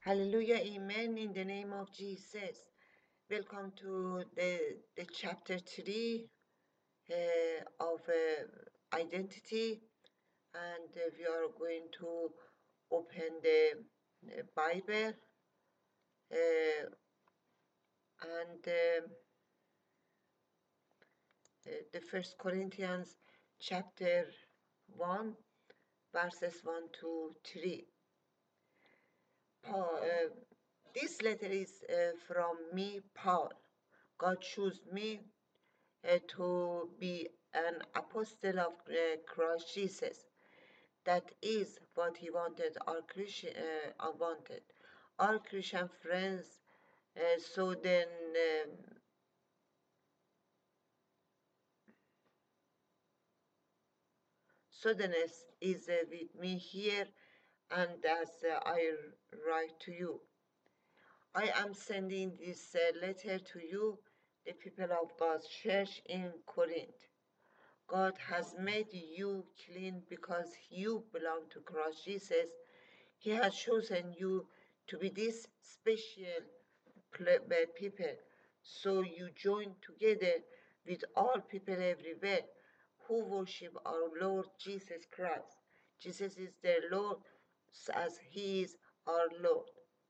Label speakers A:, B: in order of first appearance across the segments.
A: Hallelujah, amen, in the name of Jesus. Welcome to the chapter 3 of identity, and we are going to open the Bible and the First Corinthians chapter 1, verses 1 to 3. This letter is from me, Paul. God chose me to be an apostle of Christ Jesus. That is what he wanted. Our Christian friends. So then, Sodenes is with me here, and as I write to you, I am sending this letter to you, the people of God's church in Corinth. God has made you clean because you belong to Christ Jesus. He has chosen you to be this special people. So you join together with all people everywhere who worship our Lord Jesus Christ. Jesus is their Lord as He is our Lord.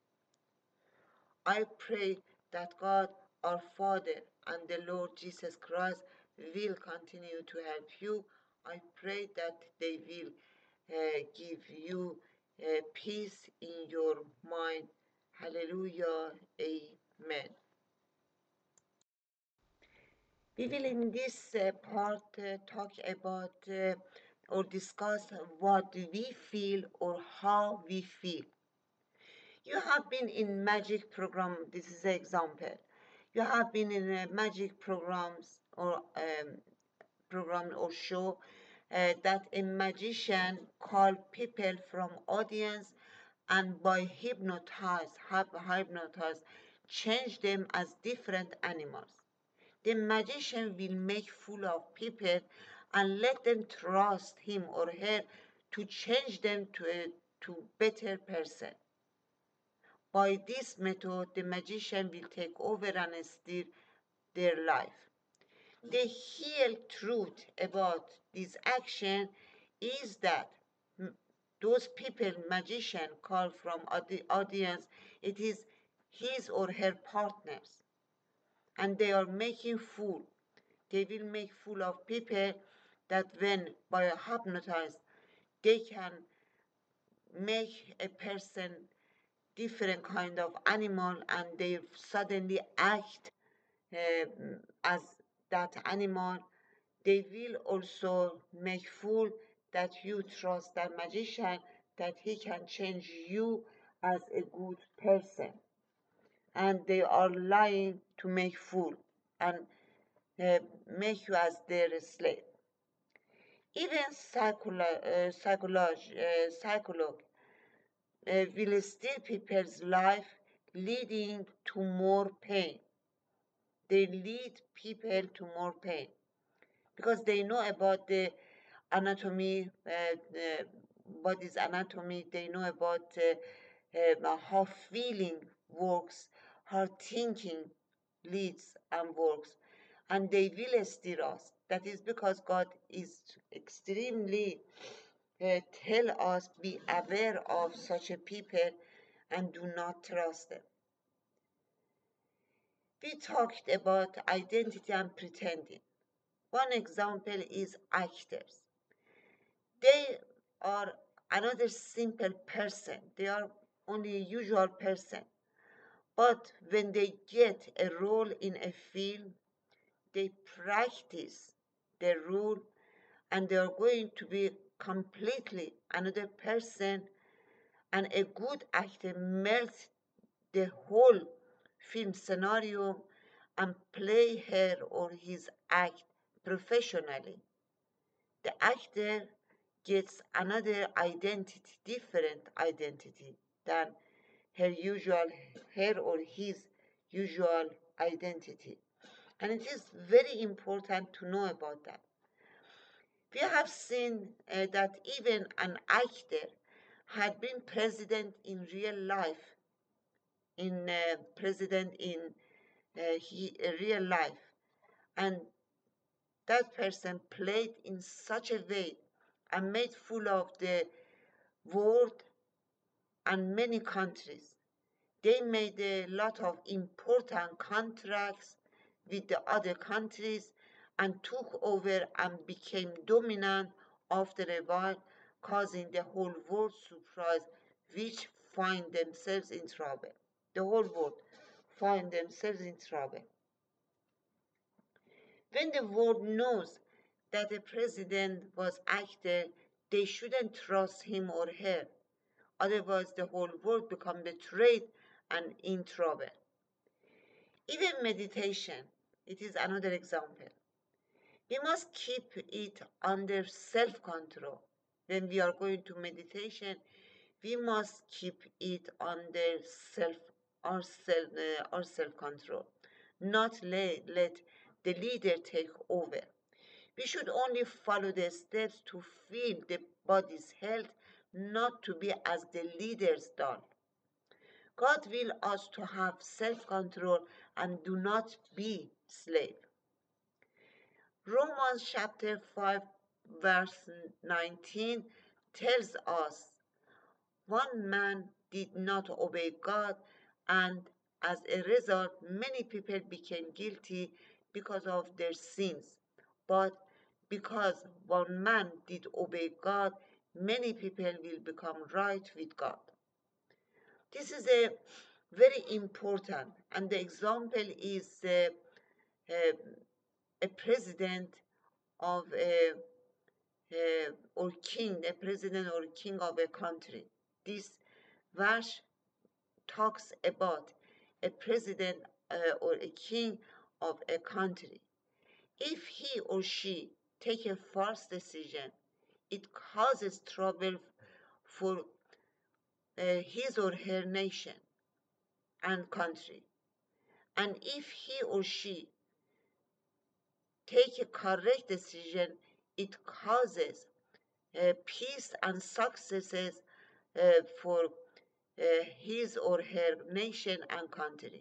A: I pray that God, our Father, and the Lord Jesus Christ will continue to help you. I pray that they will give you peace in your mind. Hallelujah. Amen. We will in this part talk about or discuss what we feel or how we feel. You have been in magic program. This is an example. You have been in magic programs or program or show that a magician called people from audience and by hypnotize change them as different animals. The magician will make fool of people and let them trust him or her to change them to better person. By this method, the magician will take over and steal their life. The real truth about this action is that those people magician call from the audience, it is his or her partners, and they are making fool. They will make fool of people that when by hypnotize they can make a person different kind of animal and they suddenly act as that animal. They will also make fool that you trust that magician that he can change you as a good person, and they are lying to make fool and make you as their slave. Even psychologue will steal people's life, leading to more pain. They lead people to more pain because they know about the anatomy, the body's anatomy. They know about how feeling works, how thinking leads and works, and they will steer us. That is because God is extremely tell us be aware of such a people and do not trust them. We talked about identity and pretending. One example is actors. They are another simple person. They are only a usual person. But when they get a role in a film, they practice the role and they are going to be completely another person, and a good actor melts the whole film scenario and play her or his act professionally. The actor gets another identity, different identity than her or his usual identity. And it is very important to know about that. We have seen that even an actor had been president in real life in president in real life, and that person played in such a way and made fool of the world and many countries. They made a lot of important contracts with the other countries and took over and became dominant after a while, causing the whole world surprise, which find themselves in trouble. The whole world find themselves in trouble. When the world knows that a president was actor, they shouldn't trust him or her. Otherwise, the whole world become betrayed and in trouble. Even meditation, it is another example. We must keep it under self-control. When we are going to meditation, we must keep it under our self-control, not let the leader take over. We should only follow the steps to feel the body's health, not to be as the leader's doll. God will us to have self-control and do not be slave. Romans chapter 5 verse 19 tells us one man did not obey God, and as a result many people became guilty because of their sins. But because one man did obey God, many people will become right with God. This is a very important, and the example is a, a president of or king, a president or king of a country. This verse talks about a president or a king of a country. If he or she take a false decision, it causes trouble for his or her nation and country. And if he or she take a correct decision, it causes peace and successes for his or her nation and country.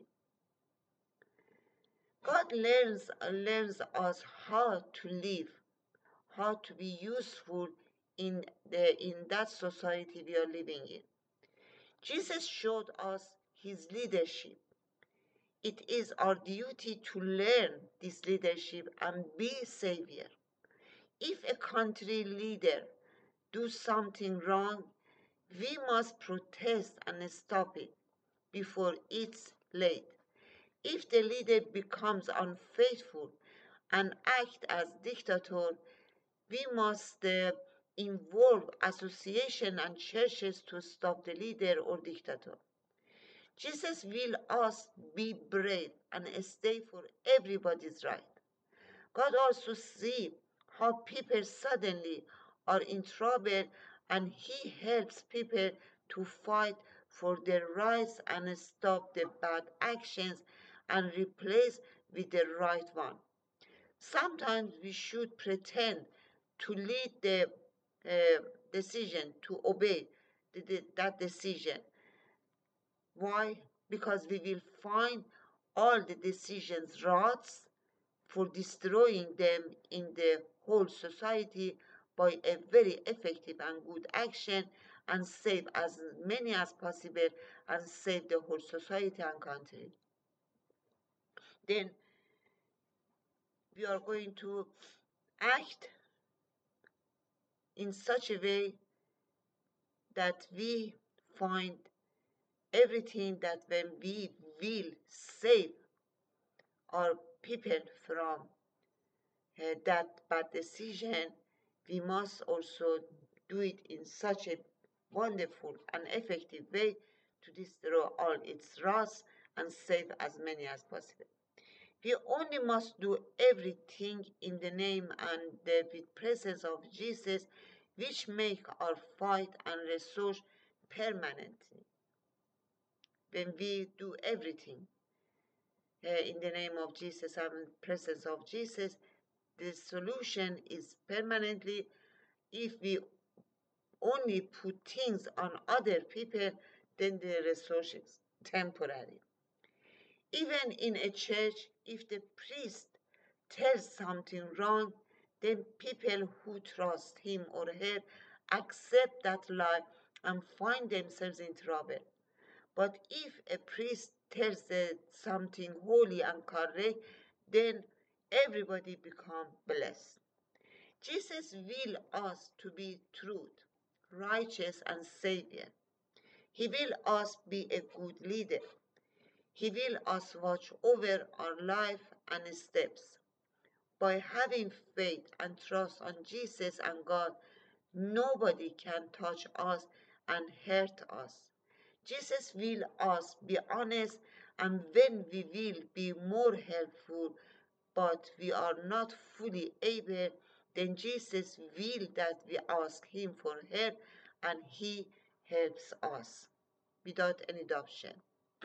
A: God learns us how to live, how to be useful in that society we are living in. Jesus showed us his leadership. It is our duty to learn this leadership and be savior. If a country leader do something wrong, we must protest and stop it before it's late. If the leader becomes unfaithful and act as dictator, we must involve association and churches to stop the leader or dictator. Jesus will us be brave and stay for everybody's right. God also sees how people suddenly are in trouble, and he helps people to fight for their rights and stop the bad actions and replace with the right one. Sometimes we should pretend to lead the decision, to obey that decision. Why? Because we will find all the decisions rots for destroying them in the whole society by a very effective and good action, and save as many as possible and save the whole society and country. Then we are going to act in such a way that we find everything that when we will save our people from that bad decision, we must also do it in such a wonderful and effective way to destroy all its wrath and save as many as possible. We only must do everything in the name and the with presence of Jesus, which make our fight and resource permanently. When we do everything in the name of Jesus and presence of Jesus, the solution is permanently. If we only put things on other people, then the temporary. Even in a church, if the priest tells something wrong, then people who trust him or her accept that lie and find themselves in trouble. But if a priest tells something holy and correct, then everybody become blessed. Jesus will us to be truth, righteous, and savior. He will us be a good leader. He will us watch over our life and steps. By having faith and trust on Jesus and God, nobody can touch us and hurt us. Jesus will us be honest, and when we will be more helpful, but we are not fully able, then Jesus will that we ask him for help, and he helps us without any option.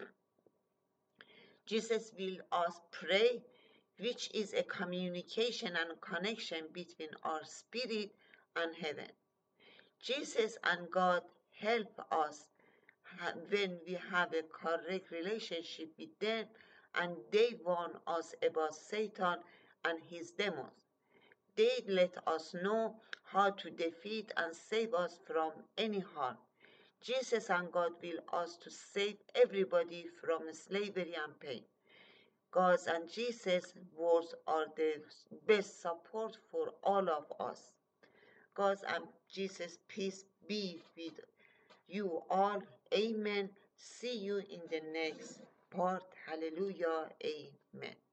A: Jesus will us pray, which is a communication and connection between our spirit and heaven. Jesus and God help us when we have a correct relationship with them, and they warn us about Satan and his demons. They let us know how to defeat and save us from any harm. Jesus and God will us to save everybody from slavery and pain. God's and Jesus' words are the best support for all of us. God's and Jesus' peace be with you all. Amen. See you in the next part. Hallelujah. Amen.